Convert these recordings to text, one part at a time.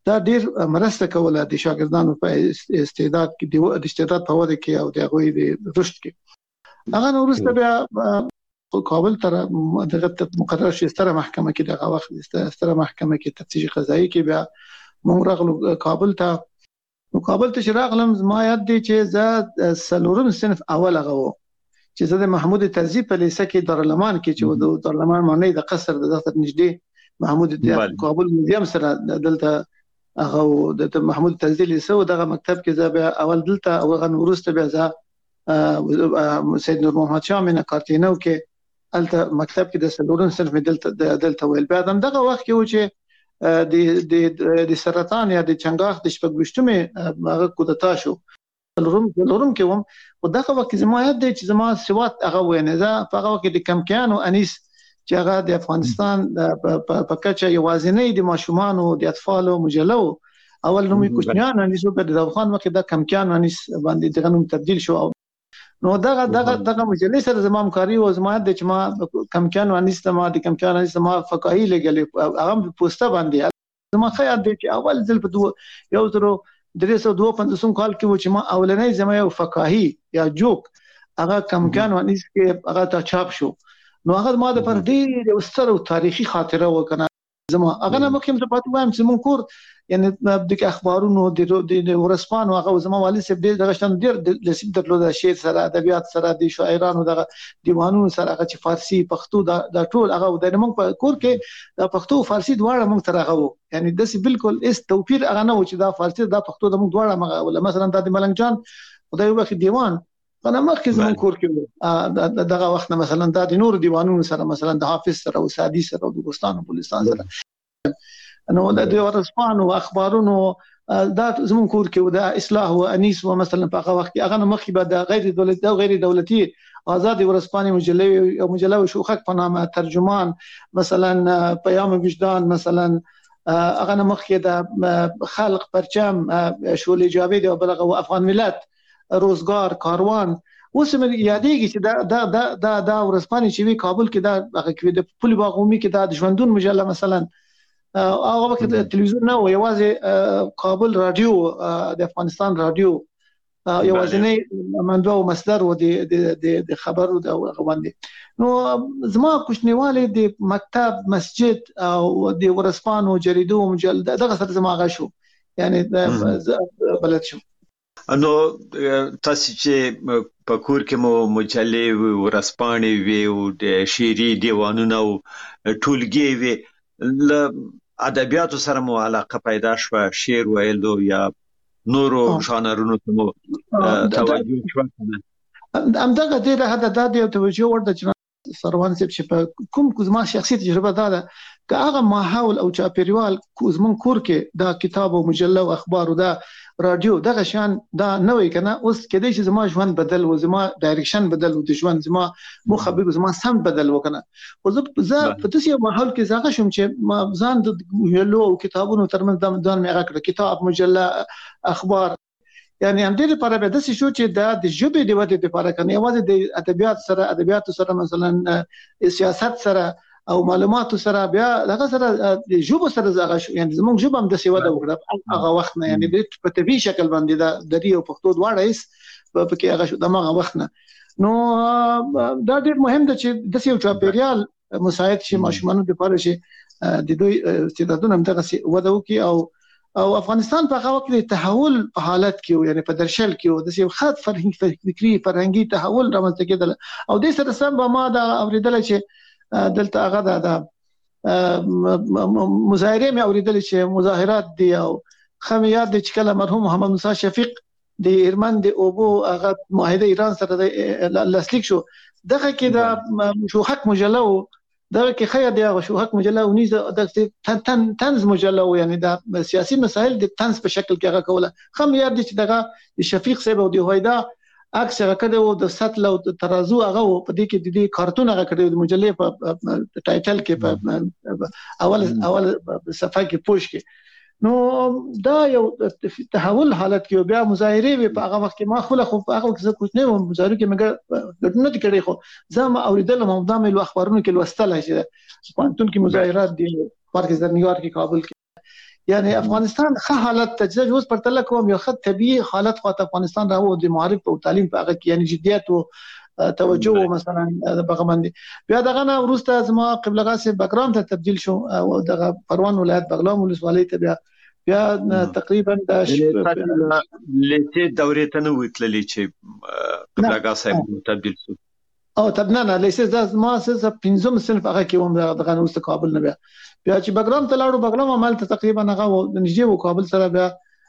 دا ډیر مرسته کوله د شاګردانو په استعداد کې د استعداد په وده کې او د هغوی د رشد کې. هغه نو وروسته بیا کابل تر دغه مقرر شي ستره محکمه کې دغه وخت ستره محکمه کې تفتیش قضایي کې بیا موږ راغلو کابل ته. نو کابل ته چې راغلم زما یاد دی چې زه څلورم صنف اول هغه و چې زه د محمود طرزي په لیسه کې دارالمان کې چې د دارالمان معنی د قصر د دفتر نږدې محمود کابل میوزیم سره دلته هغه د محمود طرزي لیسه او دغه مکتب کې زه بیا اول دلته او هغه وروسته بیا زه سید نور محمد شاه مینه کارتینو کې الته مکتب کې د څلورم صنف دلته ویل. بیا دغه وخت کې و چې د سرطان یا د چنګاښ د شپږویشتمې هغه کودتا شو څلورم کې وم. او دغه وخت زما یاد دی چې زما سواد هغه وینه زه په هغه وخت د کمکیانو انیس چې هغه د افغانستان په کچه یوازینی د ماشومانو د اطفالو مجله اول نومي کوچنیان انیس په د افغان وخت د کمکیانو انیس باندې دغه نوم تبدیل شو. نو دغه مجلې سره زما همکاري او زما د چې ما کمکیانو انیس ته ما د کمکیانو انیس ما فقاهي لګلې هغه پوسټه باندې زما خیال دی چې اول ځل په 1352 کال کې و چې ما اولنۍ زما یو فقاهي یا جوک هغه کمکیانو انیس کې هغه ته چاپ شو. نو هغه ما د پر ډېر ستر او تاریخي خاطره وکنه زما هغه نه مخکې ته پاتې وایم چې مونږ کور یعنی د اخبارونو د ورسپانو هغه زما والد صاحب دغه شان ډېر لسیب درلود شعر سره ادبیات سره د شاعرانو دغه دیوانونو سره هغه چې فارسی پښتو دا ټول هغه د موږ په کور کې د پښتو فارسی دواړه موږ سره هغه وو یعنی د سی بالکل اس توپیر هغه نه و چې دا فارسی دا پښتو د موږ دواړه مغه مثلا د ملنګ جان خدای وبخښي دیوان انا مخکې زمون کور کې دغه وخت مثلا د نور دیوانونو سره مثلا د حافظ سره او سعدي سره او د بوستان او بلوچستان سره نو د ورسپانو اخبارونو دا زمون کور کې د اصلاح او انیس و مثلا په هغه وخت هغه مخکې به د غیر دولتي آزاد ورسپاني مجله شوخک په نامه ترجمان مثلا پیام وجدان مثلا هغه مخکې د خلق پرچم شولې جاوید او بلغه افغان ملت روزګار کاروان اوس مې یادېږي چې دا ورسپاني چې وی کابل کې دا هغه کې د پولي باغومي کې د ژوندون مجله مثلا هغه وخت تلویزیون نه و یوازې کابل رادیو د افغانستان رادیو یوازې منبع او مصدر و د خبرو د غوندې. نو زما کوچنیواله د مکتب مسجد او د ورسپانو جریدو مجله دغه سره زما غا شو یعنی بلد شو. نو تاسو چې په کور کې مو مجلې ورسپانې وي او د شعري دیوانونه او ټولګي وي ل ادبیاتو سره مو علاقه پیدا شوه شعر ویلو یا نورو ژانرونو ته مو توجه شوه همدغه ډېره حد د توجه ورته چې سروان صاحب چې په کوم زما شخصي تجربه ده که هغه ماحول او چاپیریال زمون کور کې دا کتاب او مجله او اخبار او دا رادیو دغه شان دا نه وي کنه اوس کېدای شي زما ژوند بدل و زما ډایرکشن بدل و د ژوند زما مخبر زما سم بدل وکنه او زه په داسې ماحول کې زاغه شوم چې ما ځان د ویلو او کتابونو ترمنځ د ځان مې راکړ کتاب مجله اخبار یعنی هم دې لپاره به داسې شو چې د ژبې د ودې لپاره کنه یوازې د ادبیات سره مثلا سیاست سره او معلوماتو سره بیا دغه سره د ژبو سره زغه شو یعنی زموږ ژبه هم د سیواده وکړه هغه وخت نه یعنی په طبيعي شکل باندې د دې او پښتو دواړه هیڅ په کې هغه شو دغه وخت نه. نو دا ډېر مهم ده چې د یو چاپیریال مساعد شي ماشومانو لپاره شي د دوی استعدادونه هم دغه وده وکړي او افغانستان په هغه وخت د تحول په حالت کې یعنی په درشل کې د یو خاص فرهنګي تحول رامنځته کېدل او د سره سم ما دا اوریدل چې دلته هغه د مظاهره مې اوریدل چې مظاهرات دي او خمیات د چکله مرحوم محمد موسی شفیق د ایرمن د اوبو هغه معاهده ایران سره د لاسلیک شو دغه کې د شوحک مجله دغه کې خیا د شوحک مجله او نیز د تنز مجله یعنی د سیاسي مسایل د تنز په شکل کې هغه کوله خمیات د چې دغه شفیق صاحب او د هویدا اکثر کده و د سطل او ترازو هغه په دې کې د دې کارتون هغه کړی د مجلې په ټایټل کې په اول صفحه کې پوښ کې نو دا یو تحول حالت کې بیا مظاهره په هغه وخت کې ما خو هغه وخت زه کوچنی وم مظاهره کې مګر ګټنه کړی خو زه ما اوریدل مو د مې اخبارونو کې لوستل چې پانتون کې مظاهرات دي پارک د نیویارک کې کابل کې یعنی افغانستان ښه حالت ته چې اوس پرتله کوم یو ښه طبيعي حالت خو افغانستان راو د معارف او تعلیم په هغه کې یعنی جديت او توجه مثلا دغه باندې بیا دغه نه ورسته زما قبلغه سي بګراوند ته تبديل شو او دغه پروان ولایت بغلان ولسوالۍ ته بیا تقریبا د لته دورې ته نو وتللی چې قبلغه صاحب تبديل شو او تبنانه لیسه ما سه 15 صنف هغه کې هم دغه نو کابل نه بیا چې بګرام ته لاړو بګرام عمل ته تقریبا هغه نږدې و کابل سره بیا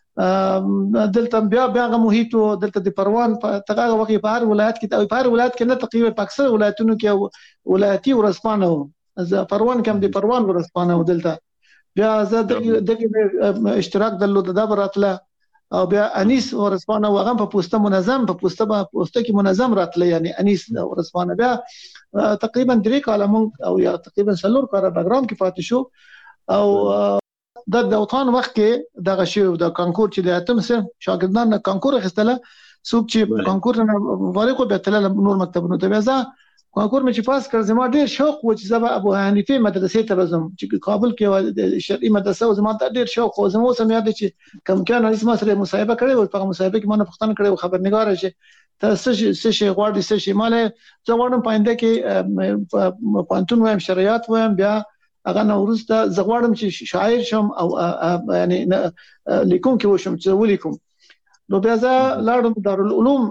دلته بیا هغه محیط دلته د پروان په تغه وخت په هر ولایت کې په هر ولایت کې نه تقریبا په اکثر ولایتونو کې ولایتي ورسپانه از پروان کې هم د پروان ورسپانه دلته بیا زه دغه اشتراک درلود د براتله او بیا انیس ورسپانه وغه په پوسټه منظم په پوسټه کې منظم راتله یعنی انیس ورسپانه بیا تقریبا 3 کاله مونږ او یا تقریبا 4 کاله بګرام کې پاتې شو او د اوطان وخت کې دغه شی د کانکور چې د اتم سره شاګردان کانکور اخیستله څوک چې کانکور نه فارغ به تل نور مکتبونو ته بیا کانکور مې چې پاس کړ زما ډېر شوق و چې زما ابو حنیفه مدرسې ته راځم چې کابل کې شرعي مدرسه و زما ډېر شوق و زما سم یاد چې کم کان اسمه سره مصاحبه کړې و په مصاحبه کې ما پښتنه کړې و خبرنګار شي تاسو څه غواړئ څه شي مال زه غواړم پاینده کې پانتون وایم شریعت وایم بیا هغه نورسته زه غواړم چې شاعر شم او یعنی لیکون کې وشم چې ولیکم نو بیا زه لاړم دارالعلوم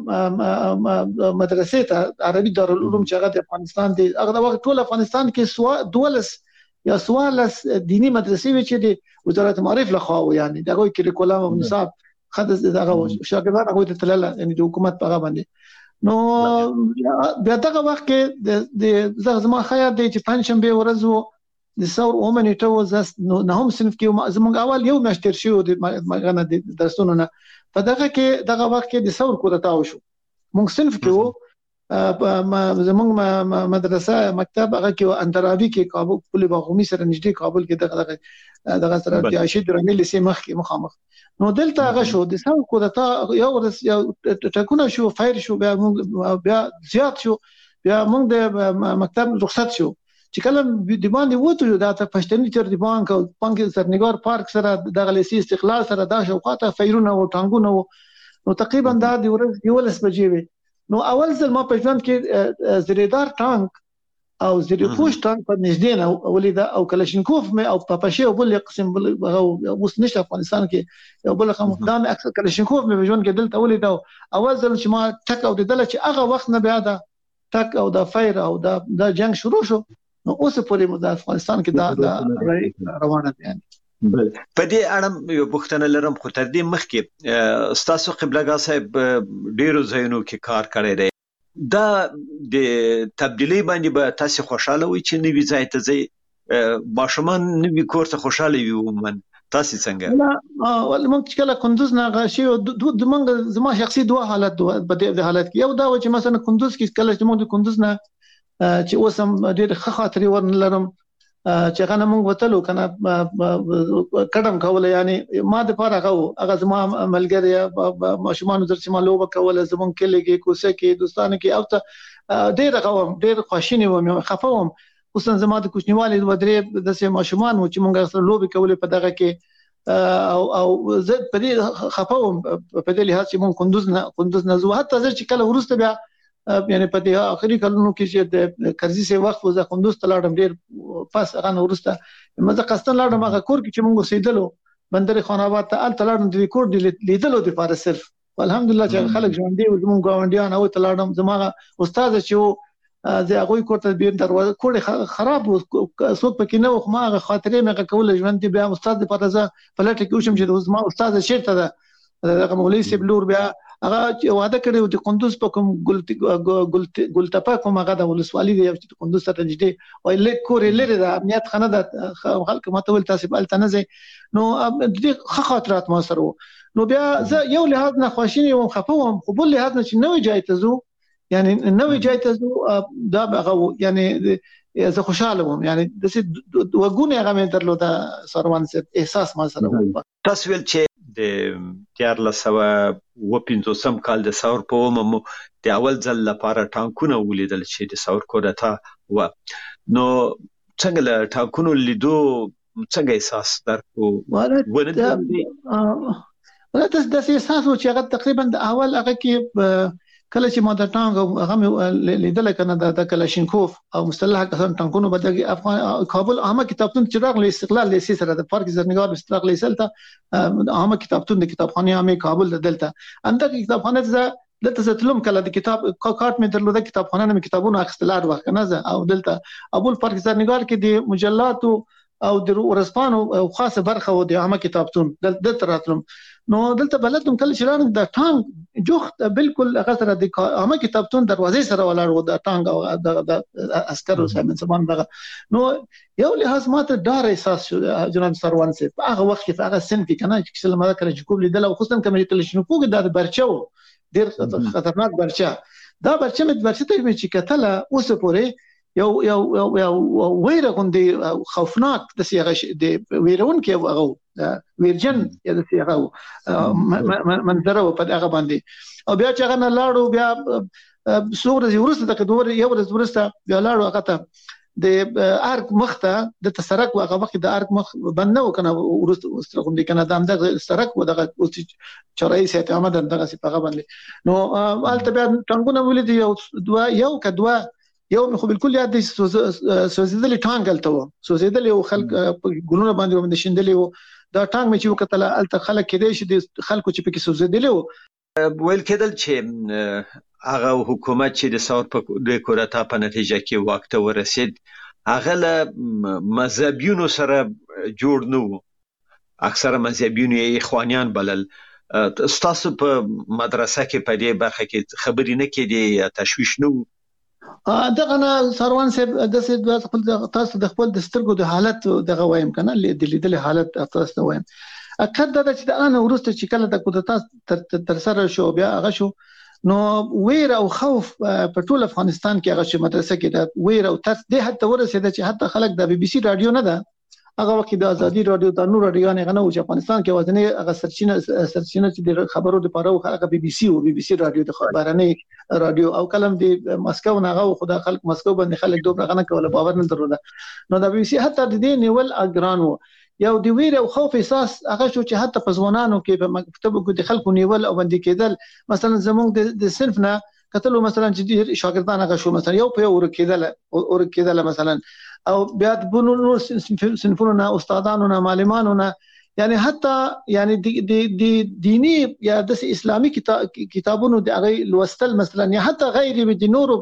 مدرسې ته عربي دارالعلوم چې هغه د افغانستان دی هغه وخت ټول افغانستان کې دولس یا سوالس دینی مدرسې وی چې د وزارت معارف لخوا یعنی دغه کریکولم او نصاب خدای دغه شاګردان هغه ته تلله یعنی د حکومت په هغه باندې نو بیا دغه وخت کې د زما خیال دی چې پنځشنبه ورځ د ثور اومنټو زس نه هم صنف کې زموږ اول یو مشتر شو د مغنه د درسونو نه په دغه کې دغه وخت کې د ثور کودتا وشو موږ صنف کې وو زموږ مدرسه مکتب هغه کې اندرابي کې کابل پل باغومي سره نږدې کابل کې دغه سره د عاشق درنګ لسی مخ کې مخامخ نو دلته هغه شو د ثور کودتا یو ټکونه شو فایر شو بیا زیات شو بیا موږ د مکتب رخصت شو چې کله د باندې وته دا ته پښتني تر دی بانک او بانک سرنګار پارک سره دغه لسی استقلال سره دا شوقاته فیرونه او ټانګونه نو تقریبا دا د ورځ 12 بجې وي نو اول ځل ما په ژوند کې زریدار ټانک او زری پوش ټانک په نږدې نه ولیدا او کلاشینکوف مې او پاپاشي او بل قسم بل اوس نشته افغانستان کې یو بل خمدان اکثر کلاشینکوف مې په ژوند کې دلته ولیدا اول ځل چې ما ټک او دله چې هغه وخت نه بیا دا ټک او دا فایر او دا جنگ شروع شو نو اوس پورې د افغانستان کې دا روانه دي بل په دې اړه یو پوښتنه لرم خو تر دې مخکې ستاسو قبلګا صاحب ډیرو ځایونو کې کار کړی دی دا د تبدیلی باندې به تاسو خوشاله وي چې نوی ځای ته ځي ماشومان نوی کور ته خوشاله وي ومن تاسو څنګه ول موږ کله کندوز نه غشي د موږ زما شخصي دوه حالت په دې حالت کې یو دا و چې مثلا کندوز کې کله چې موږ د کندوز نه چې اوسم ډېر ښه خاطرې ورنلرم چې هغه موږ وتلو کنه قدم کوله یعنی ما د پاره هغه زما ملګری ماشومان درته ما لوبه کوله زمون کلیږي کوسه کې دوستانه کې او ته ډېر خوشینه وم خفوم خصوصا زما د کوچنیوالي ودرې د سه ماشومان و چې موږ سره لوبه کوله په دغه کې او زه په دې خفوم په دې لحاظ چې موږ کندوز نه زو حتی چې کله ورسته بیا یعنی په دې اخري کلونو کې چې د کرزي سه وخت وزه کندوز تلاړم ډیر پاس هغه ورسته مزه قستن لاړم هغه کور کې چې موږ سیدلو بندر خان آباد ته ال تلاړم د کور لیدلو د پاره صرف الحمدلله چې خلک ژوند دی زموږ ګاونډیان او تلاړم زموږ استاد چې زه هغه کوته بیر دروازه کوړه خراب څوک پکې نه خو ما خاطرې مې کوله ژوند دی بیا استاد د پاره زه پلټ کې وشم چې ما استاد شیرته ده هغه مولوی سبلور بیا هغه واده کړی و د کندوز په کوم ګلتپا کوم هغه د ولسوالۍ دی چې کندوز ته نږدې او کورې لري د امنیت خانه د خلک متول تاسو بل تنځي نو د خاطرات ما سره نو بیا زه یو لحاظ نه خوشینه وم خفوم خو بل لحاظ نه چې نوې ځای ته زو یعنی نوې ځای ته زو دا هغه یعنی زه خوشاله وم یعنی د وګونه هغه مې درلوده سروان سره احساس ما سره تاسو ول چې د 1450 کال د ثور په ومو د اول ځل لپاره ټانکونه ولیدل چې د ثور کودتا و نو څنګه له ټانکونو لیدو څنګه احساس درکو ولې تاسو احساس و چې هغه تقریبا د اول هغه کې کله چې ما د ټانګ هغه لیدل کنه د کلاشینکوف او مسلح کسان ټانګونو بدګي افغان کابل عامه کتابتون چې راغلی استقلال لیسي سره د پارک زرنګار استقلال لیسل ته عامه کتابتون د کتابخانه عامه کابل دلته انده کتابخانه دلته زتلم کله د کتاب کارت مې درلوده کتابخانه مې کتابونه اخستلار وخت نه او دلته ابو پارک زرنګار کې د مجلات او د ورسپانو خاصه برخه و د عامه کتابتون دلته راتلم نو دلته بلدم کله چې رانه د ټانګ جوخت بالکل هغه سره د عامه کتابتون دروازې سره ولاړ و د ټانګ او د عسکرو سره سبحان الله نو یو لحاظ ماته ډار احساس شو جناب سروان صاحب هغه وخت کې هغه سن کې کنه چې څه لمده کله چې کوم لیدل او خصوصا کوم تلشنو کوګ د برچو ډیر خطرناک برچا دا برچه مې برچه ته چې کتله اوس پورې یو ویره غوندي خوفناک د سیغه د ویرون کې هغه ویرجن یا د سیغه منظره په هغه باندې او بیا چې هغه نه لاړو بیا سور د ورسته د دوه یو ورځ ورسته بیا لاړو هغه ته د ارک مخته د تسرک هغه وخت د ارک مخ بنه وکنه ورسته کوم دي کنه د سرک و دغه چرای سیت احمد دغه سی په باندې نو البته بیا ټنګونه ولې یو کدوا یو خو بالکل یاد دي سوزیدل ټانګ الته و سوزیدل یو خلک ګلونه باندې ومن شندلې و دا ټانګ مې چې وکتل الته خلک کېدې چې خلکو چې پکې سوزیدل و ویل کېدل چې هغه حکومت چې د ثور په کورتا په نتیجه کې وخت ورسید هغه له مذهبيونو سره جوړ نه و اکثره مذهبيون یې اخوانیان بلل تاسو په مدرسه کې په دې برخه کې خبرې نه کېدې تشویش نه دغه نه سروان صاحب د خپل تاسو د خپل د سترګو د حالت دغه وایم کنه د لیدل حالت تاسو وایم اکد دا چې د ان ورسته چې کله د کودتا تر سره شو بیا هغه شو نو ویر او خوف په ټول افغانستان کې هغه چې مدرسه کې د ویر او ترس د حتی ورسېد چې حتی خلک د بي بي سي رادیو نه ده هغه وخت د ازادي رادیو د نور رادیو نه غنو چې افغانستان کې وزنه هغه سرچینه چې د خبرو لپاره هغه بي بي سي رادیو د خبرانه رادیو او کلم د مسکو نه هغه خدای خلک مسکو باندې خلک دوه غنه کوله باور نه درلوده نو د بي بي سي حتی د دې نیول اګران وو یو د ویر او خوف احساس هغه شو چې حتی په ځوانانو کې په مکتبو کې د خلکو نیول او باندې کېدل مثلا زموږ د صنف نه کتلو مثلا چې شاګردان هغه شو مثلا یو په یو ورکېدل مثلا او بیا د بونو صنفونو استادانو نه معلمانو نه یعنی حتی یعنی د دینی یا د اسلامي کتابونو د هغه لوستل مثلا یا حتی غیر د نورو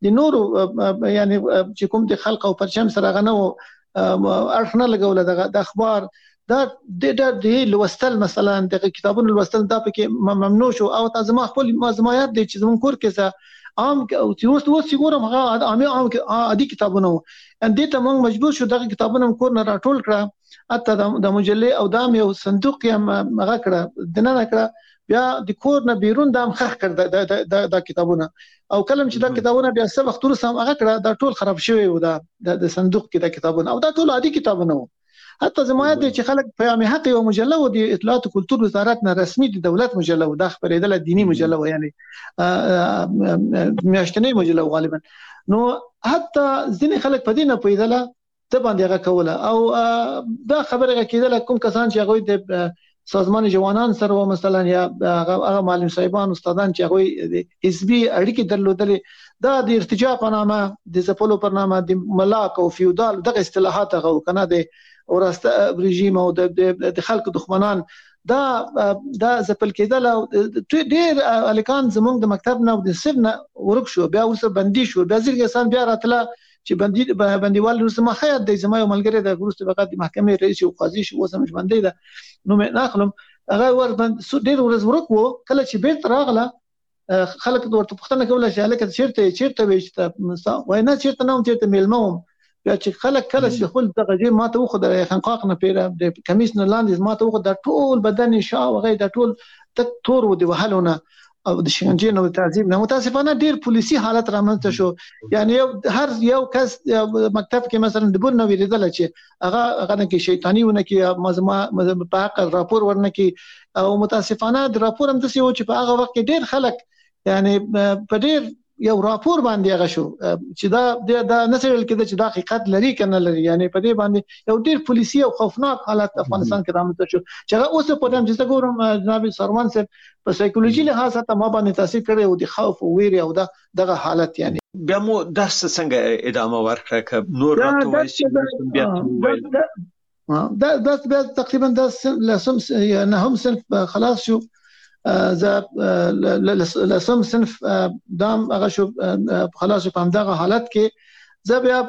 یعنی چې کوم د خلق او پرچم سره غنو ارخنه لګول د اخبار دا د لوستل مثلا د کتابونو لوستل دا پکې ممنوع شو او تاسو ما خپل مزمایات د چې زمون کور کې عام او اوس ګورم هغه عام عادي کتابونه ان دې ته موږ مجبور شو دغه کتابونه کور نه راټول کړه اته د مجلې او دام یو صندوق یې هغه کړه دنه کړه بیا د کور نه بیرون دام خخ کړ د کتابونه او کلم چې د کتابونه بیا څه وخت ورسم هغه کړه دا ټول خراب شوی و د صندوق کې د کتابونه او دا ټول عادي کتابونه حتی زمایت چې خلک پیغام حق او مجله و د اطلاعات او کلتور وزارت نه رسمي د دولت مجله و د خبرېدل دینی مجله و یعنی میاشتنی مجله غالبا نو حتی ځینې خلک په دې نه پوهېدله ته باندې هغه کوله او دا خبره کېدله کوم کسان چې هغوی د سازمان جوانان سره و مثلا یا هغه معلم صاحبان استادان چې هغوی د حزبي اړیکې درلودلې دا د ارتجاع په نامه د زپلو په نامه د ملاک او فیودال دغه اصطلاحات هغه کنه د ورسته رژیم او د خلکو دښمنان دا زپل کېدل او ډېر الکان زموږ د مکتب نه او د سب نه ورک شو بیا ورسره بندي شو بیا ځینې بیا راتله چې بندیوال ورسره ما خیاط د زما یو ملګری د ورسته فقط د محکمې رئیس او قاضي شو اوس هم باندې ده نو مې ناخلم هغه ور باندې ډېر ورځ ورک وو کله چې بیرته راغله خلک ورته پوښتنه کوله چې هلکه چیرته وې وای نه چیرته نه چیرته میلمه بیا چې خلک کله چې خپل دغه جې ماته وخو د خنقاق نه پیره د کمیس نه لاندې ماته وخو د ټول بدن شا وغه د ټول تک تور و دی وهلونه او د شکنجې نو تعذيب نه متاسفانه ډیر پولیسي حالت رامنځته شو یعنی هر یو کس مکتب کې مثلا د بور نو ویریدل چې هغه نه کې شیطانی ونه کې مزما په حق راپور ورنه کې او متاسفانه د راپور هم د سیو چې په هغه وخت کې ډیر خلک یعنی په ډیر یو راپور باندې هغه شو چې دا نسل کې چې دا حقیقت لري کنه لري یعنی په دې باندې یو ډیر پولیسي او خوفناک حالت افغانستان کې رامنځته شو چې هغه اوس په دې چې ګورم جناب سروان صاحب په سایکولوژي لحاظ ته ما باندې تاثیر کړی او د خوف او ویره او دغه حالت یعنی بیا مو درس څنګه ادامه ورکړه نور راته وایي بیا دا تقریبا هم صنف خلاص شو لسم صنف دام هغه شو خلاص په همدغه حالت کې زه بیا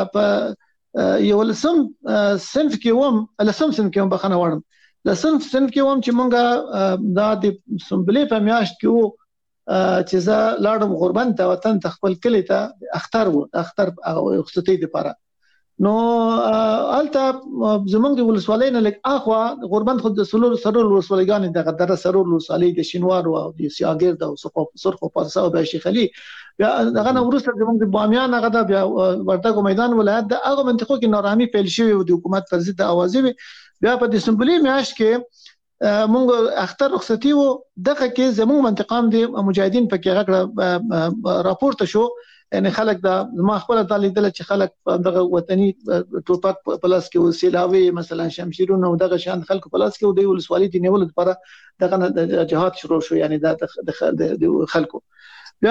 په یو لسم صنف کې هم بخنه وړم لسم صنف کې هم چې مونږه دا د سنبلې په میاشت کې وو چې زه لاړم غربن ته وطن ته خپل کلی ته اختر رخصتۍ لپاره نو الته زمونږ د ولسوالۍ نه لږ اخوا غربند خو د سرور ولسوالۍ دغه در سرور ولسوالۍ د شینوار او د سیاګرد او سرخو پاسه او د شیخ علي بیا دغه نو ورسره زمونږ د بامیان هغه د بیا ورتګو میدان ولایت د هغه منطقو کې ناراحمي پیل شوی او د حکومت پر ضد اوازې بیا په دسمبر میاشت کې مونږ اختر رخصتي وو دغه کې زمونږ منطقام د مجاهدین په کې غږ راپورته شو یعنی خلک دا ما خپل تعالی دل چې خلک دغه وطني ټوپک پلاس کې وسیلاوي مثلا شمشیرونه او دغه شان خلک پلاس کې د ولسوالۍ دی نیول لپاره دغه جهاد شروع شو یعنی د خلکو بیا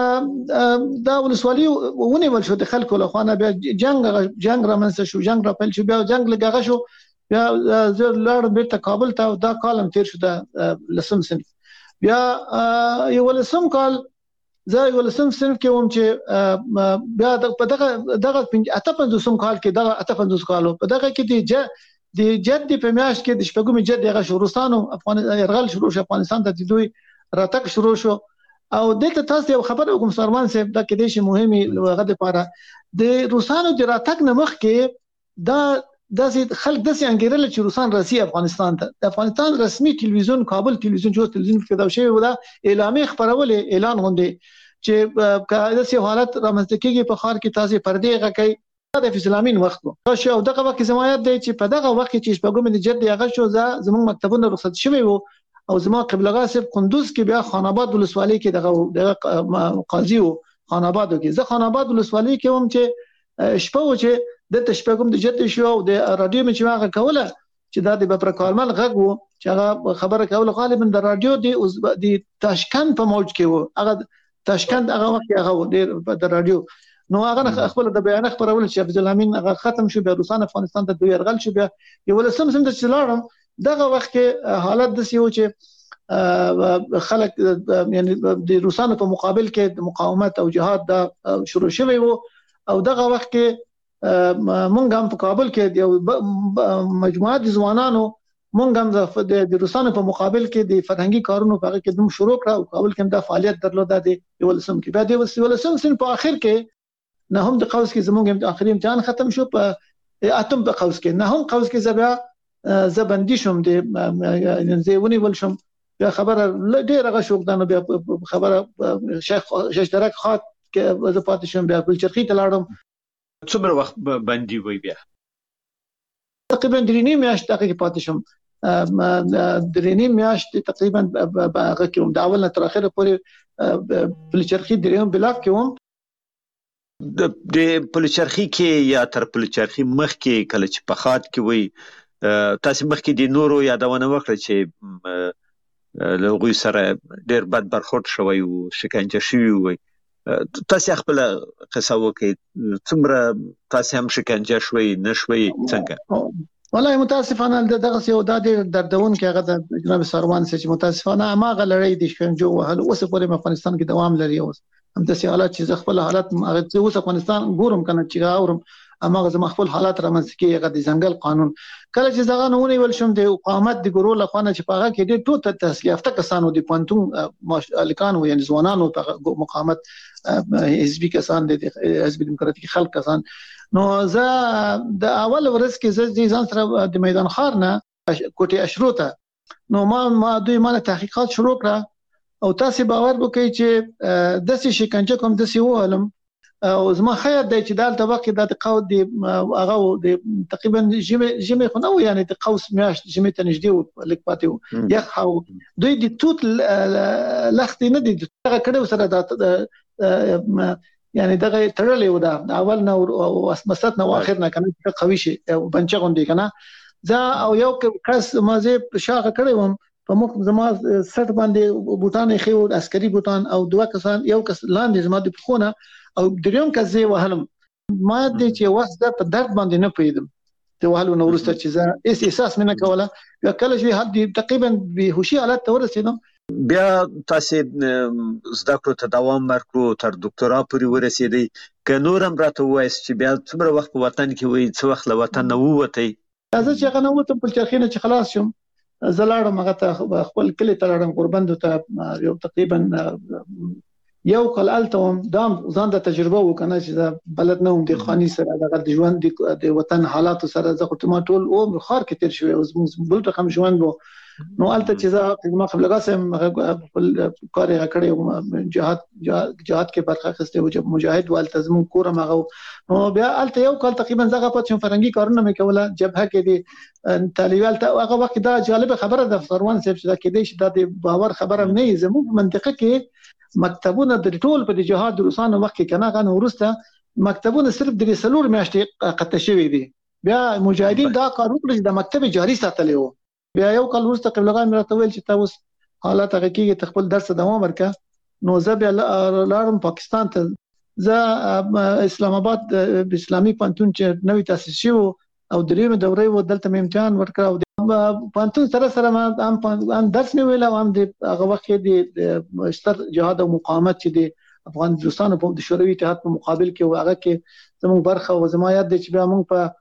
دا ولسوالۍ ونیول شو د خلکو له خوانه بیا جنگ رامنځته شو جنگ را پیل شو بیا جنگ لګغه شو بیا زه لاړم بیرته کابل ته دا کالم تیر شو د لسم صنف بیا یو لسم کال زه یو لسم صنف کې وم چې بیا په دغه 58 کال کې دغه 58 کالو په دغه کې د جد په میاشت کې د شپږمې جد هغه شروستانو يرغل شروع شو افغانستان ته د دوی راتګ شروع شو او دلته تاسو یو خبر وکم سرمان صاحب دا کې د شي مهمي لغه لپاره د روسانو د راتګ نمخ کې دا داسې خلک داسې انګیرل چې روسان راسي افغانستان ته د افغانستان رسمي ټلویزیون کابل ټلویزیون جو ټلویزیون کې دا شی ودا اعلانې خبرولې اعلان غونډې چې کله حالت رامنځته کیږي په خار کې تاسو پردې غکې د اسلامین وخت نو شو دغه وخت زمایت دی چې په دغه وخت کې شپږم د جد هغه شو زموږ مکتبونه رخصت شوی وو او زما قبلغه صاحب قندوز کې بیا خان آباد ولسوالۍ کې دغه قاضي وو خان آباد کې زه خان آباد ولسوالۍ کې هم چې شپه و چې د شپږم د جد شو او د رادیو مې چې هغه کوله چې دا د بپر کارمل غږ وو چې هغه خبره کوله غالبا د رادیو د تاشکند په موج کې وو هغه تاشکند هغه وخت هغه د رادیو نو هغه خپل د بیان خبرول چې عبد الامین هغه ختم شو بیا روسان افغانستان ته دوی يرغل شو بیا یو لسم د چلارم دغه وخت کې حالت د سیو چې خلک یعنی د روسانو په مقابل کې د مقاومت او جهاد دا شروع شوی وو او دغه وخت کې مونږ هم په کابل کې یو مجموعه د ځوانانو مونږ هم د روسانو په مقابل کې د فرهنګي کارونو په هغه کې دوم شروع کړ او کابل کې دا فعالیت درلوده د یو لسم کې بیا د یو لسم سن په اخر کې نه هم د قوس کې زموږ د اخري امتحان ختم شو په اتم په قوس کې نه هم قوس کې زبیا زبندي شوم د زیونی ول شوم بیا خبره ډیره غشوقدانه بیا خبره شیخ درک خاط کې زه پاتې شوم بیا بل چرخي ته لاړم څومره وخت بندي وای بیا تقریبا درې میاشتې تاکي پاتې شوم درې میاشتې تقریبا هغه کې د اول نه تر اخره پورې بل چرخي درېم بلاک کې وم د پلچرخي کې یا تر پلچرخي مخ کې کله چې په خاط کې وي تاسو مخ کې د نورو یادونه وکړه چې لغوی سره ډېر بد برخورد شوی او شکنجه شوی وي تاسو خپل قصه وکړئ څومره تاسو هم شکنجه شوی نشوي څنګه والله متاسفانه دغه یو د دردون کې هغه د جناب سروان چې متاسفانه ما غلړی د شکنجو وهل اوس په افغانستان کې دوام لري اوس هم د حالات چې خپل حالات هغه اوس افغانستان ګورم کنه چې اورم اماغه زما خپل حالات رامنځته کې هغه د ځنګل قانون کله چې زغه نهونه ول شم د مقاومت د ګرو لخوانه چې پاغه کې د ټوټه تحصیل یافته کسانو د پونتون الکان و یعنی ځوانانو په مقاومت حزبي کسان د حزب دیموکراتیک خلک کسان نو زه د اول ورځ کې زه ځان سره د میدان خار نه کوټي اشروته نو ما دوی مال تحقیقات شروع کړه او تاسو باور وکړئ چې د څه شکنجه کوم د څه وهلم او زما خیر دی چې دالته وخت د قود دی هغه د تقریبا جمع خو نو یعنی د قوس میاشت جمع ته نږدې لیک پاتې یو دوی د توت لخت نه دي هغه کړه سره د یعنی دغه تړلې و دا اول نه او مسات نه اخر نه کنه قوي شي بنچ غوندي کنه زه او یو کس ما زه شاغه کړی وم په مخ زما سټ باندې بوتان خو عسکري بوتان او دوه کسان یو کس لاندې زما د پخونه او دریم کس زه وهلم ما د چې وسه په درد باندې نه پیدم ته وهلو نو ورسته چې زه احساس مې نه کوله کله چې حد تقریبا به هوشي حالت ته ورسېدم بیا تاسو زده کړو ته دوام ورکړو تر ډاکټرا پورې ورسېدی که نورم راته وایس چې بیا څومره وخت په وطن کې وای څو وخت له وطن نه ووتئ زه چې هغه نه وته په چرخینه چې خلاص شم زلاړم هغه ته خپل کلی ته لاړم قربند ته یو تقریبا یو کال التم دام ځان د تجربه وکنه چې بلد نه هم د خاني سره د ژوند د وطن حالات سره زه خو ټول او خار کې تیر شوی او بل رقم ژوند وو نو الته چې زه ما قبل غاسم خپل کار یې کړی جهاد کې برخه اخیسته او مجاهد والتزم کورم هغه نو بیا الته یو کال تقریبا زغه پات فرنګي کارونه مې کوله جبهه کې دي طالبان ته هغه وخت دا جالب خبره د سروان صاحب چې دا کې دي چې د باور خبره نه زموږ منطقه کې مکتبونه د ټول په جهاد روسانو وخت کې کنه غن ورسته مکتبونه صرف د رسلور میاشتې قطع شوی دي بیا مجاهدین دا کار وکړي د مکتب جاری ساتلی وو بیا یو کال وروسته قبلغه مې راته ویل چې تاسو حالات هغه کېږي خپل درس دوام ورکړه نو زه بیا لاړم پاکستان ته زه اسلام آباد د اسلامي پانتون چې نوې تاسیس شو او درېمه دوره و دلته مې امتحان ورکړ او پانتون سره ما هم درس مې ویل او هم د هغه وخت د ستر جهاد او مقاومت چې د افغانستان په شوروي اتحاد په مقابل کې هغه کې زموږ برخه او زما یاد دي چې بیا موږ په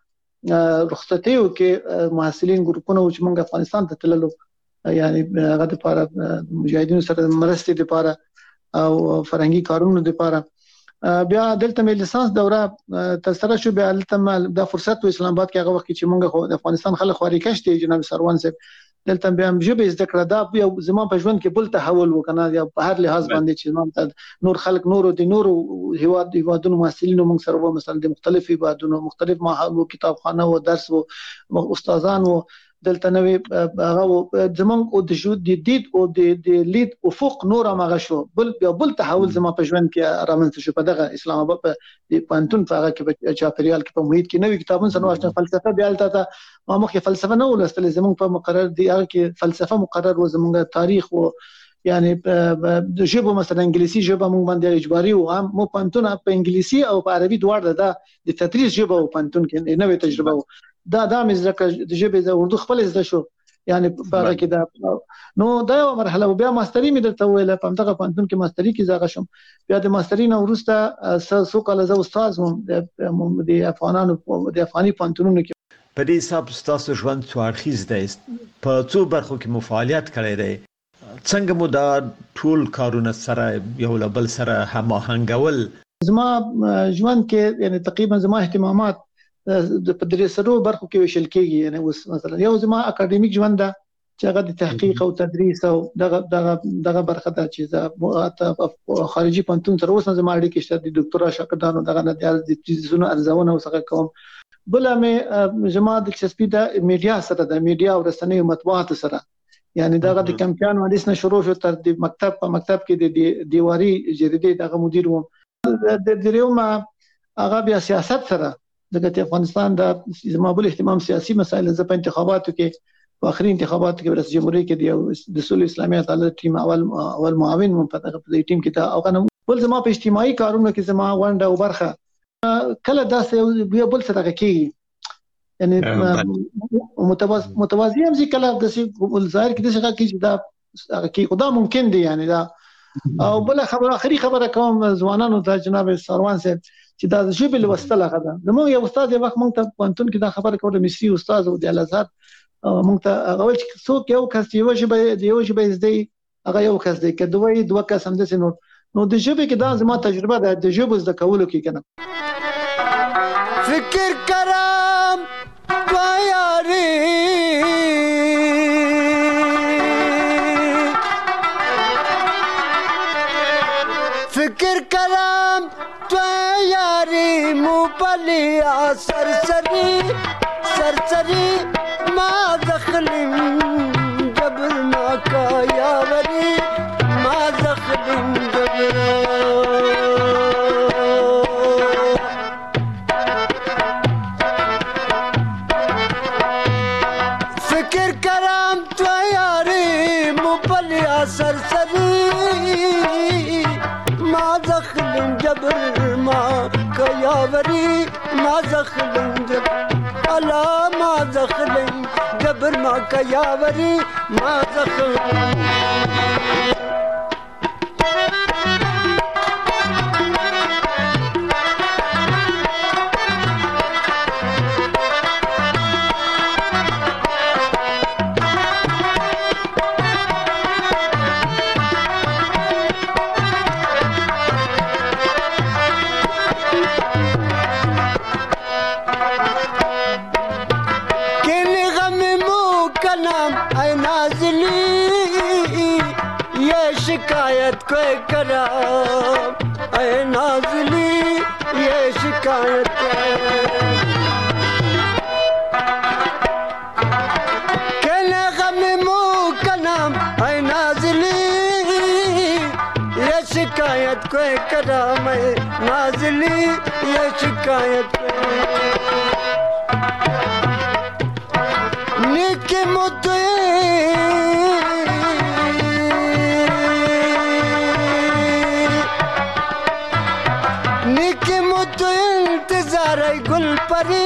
رخصتیو کې محصلین ګروپونه چې موږ افغانستان ته تللو یعنی هغه د لپاره مجاهدینو سره مرستې لپاره او فرهنګي کارونو لپاره بیا دلته مې لیسانس دوره تر سره شو بیا دلته د فرصت په اسلام آباد کې هغه وخت چې موږ د افغانستان خلک خوري کشته جناب سروان صاحب دلته بیا ژبه زده کړه دا یو زمون په ژوند کې بل تحول وکنه یا په هر لحاظ باندې چې زمون نور خلک نور هیوادونو محصلینو موږ سره مثلا د مختلفو هیوادونو مختلف معهد کتابخانه او درس او استادان او دلته نوې هغه زمون او د شو د دید او د لید افق نور هغه شو بل تحول زمون په ژوند کې رامنځته شو په دغه اسلام آباد په پانتون په هغه کې په چاپریال کې په محیط کې نوې کتابونه سره واشنه فلسفه بیا الته ما مخکې فلسفه نه ولستل زمون په مقرر دی هغه کې فلسفه مقرر و زمونږ تاریخ او یعنی د ژبه مثلا انګلیسي ژبه مونږ باندې اجباري او هم مو پانتون په انګلیسي او په عربي دواړه د تدریس ژبه او پانتون کې نوې تجربه دا مې ځکه د ژبې د اردو خپل زده شو یعنی په هغه کې دا نو دا یو مرحله بیا ماستری مې درته ویل په دغه پانتون کې ماستری کې زغه شم بیا د ماستری نه ورسته سو کال زه استاد وم د افغاني پانتونونو کې په دې حساب تاسو ژوند څو اړخیز دی په څو برخو کې مو فعالیت کړی دی څنګه مو دا ټول کارونه سره یو له بل سره هماهنګول زما ژوند کې یعنی تقریبا زما اهتمامات د پدریسرو برخو کې وشل کېږي یعنی اوس مثلا یو زما اکیډمیک ژوند ده چې هغه د تحقیق او تدریس او دغه برخه ده چې خارجي پانتون سره اوس زما اړیکې شته د ډاکټرا شاګردانو دغه نه د چیزونو ارزونه وسغه کوم بل مې زما د چسپی د میډیا سره د میډیا او رسنیو مطبوعات سره یعنی دغه د کمپیان وادیس نه شروع شو تر د مکتب کې د دیواري جریدې دغه مدیر وم د دریوم هغه بیا سیاست سره دغه افغانستان د زمابل اهتمام سیاسي مسایل ز په انتخاباتو کې په اخري انتخاباتو کې رئیس جمهوریت کې د سولې اسلامي عدالت ټیم اول معاون مو په دغه ټیم کې دا او بل زما په اجتماعي کارونو کې زما ونده او برخه کله داسې بیا بل څه دغه کې یعنی متوازی هم ځکه کله د ظاهر کې د څه کې دا کې خدا ممکن دی یعنی دا او بل خبره اخري خبره کوم ځوانانو ته جناب سروان صاحب چې دا ژبه لوستل هغه ده زموږ یو استاد یو وخت مونږ ته پانتون کې دا خبره کوله مصری استاد او د الازهر مونږ ته هغه چې څوک یو کس یو ژبه زده هغه یو کس دی که دوه کس هم دي نو د ژبه کې دا زما تجربه ده د ژبه زده کولو کې کنه فکر کرام یاري فکر کرام یاری مو پلیا سرسری ما دخلم جبر ما کا یاوری ما دخلم جبر सरसरी ما زخلن جبر ما كيابري ما زخلن جبر ألا ما زخلن جبر ما كيابري ما زخلن शिकायत कोई करा ऐ नाज़ली ये शिकायत कहने गम मुँह का नाम ऐ नाज़ली ये शिकायत कोई करा मैं नाज़ली ये शिकायत निके मुद्दे गुल परी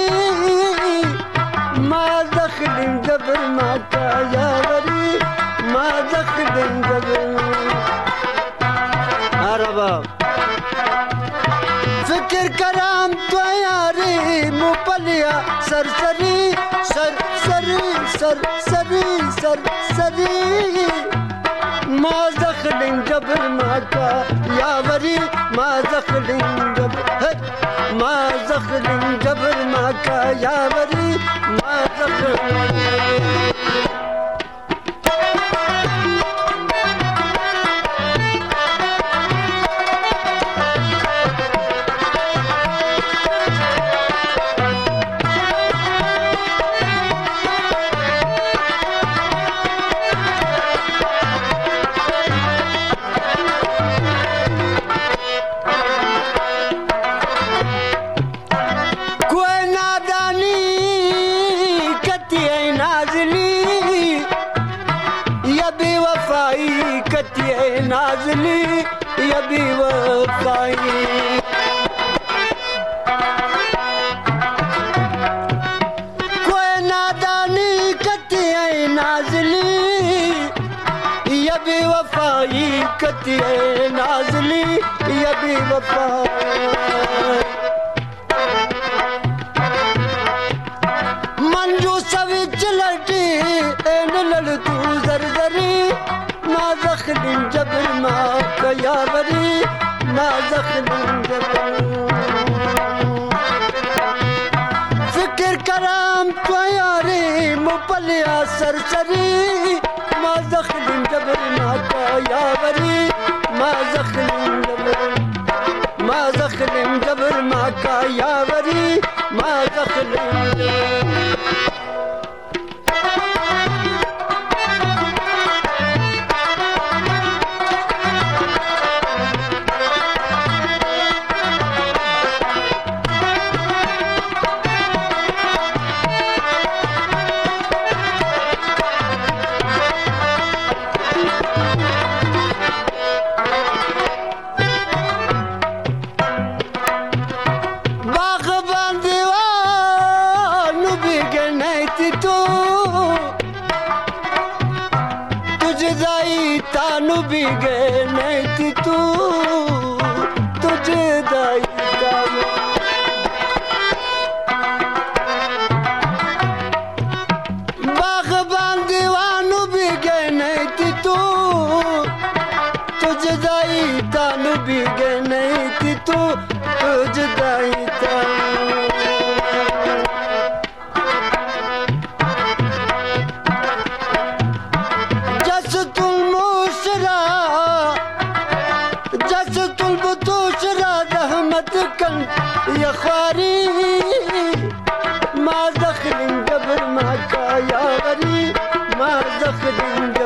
ما دخل جبر ما كيابري ما دخل جبر عربا فكر كرام تو ياري مپليا سرسري سرسري سرسري سرسري ما دخل جبر ما كيابري ما دخل جبر ما زخل جبر ما كيابري ما زخل नाज़ली ये भी वफ़ाई कोई नादानी कती है नाज़ली ये भी वफ़ाई कती है नाज़ली ये भी वफ़ाई मंजू सविच लटी एन लड़ तू जरजरी ما زخل جبر ما كيابري ما زخل جبر فكر كرام طياري مپليا سرسري ما زخل جبر ما كيابري ما زخل جبر ما زخل جبر ما كيابري ما زخل तानु भी गए नहीं थी तू तुझे दाई बागबान दीवानु भी गए नहीं थी तू तुझे दाई तानु भी गए नहीं थी तू तुझे दाई يا خواري ما زخل جبر ما كيابري ما زخل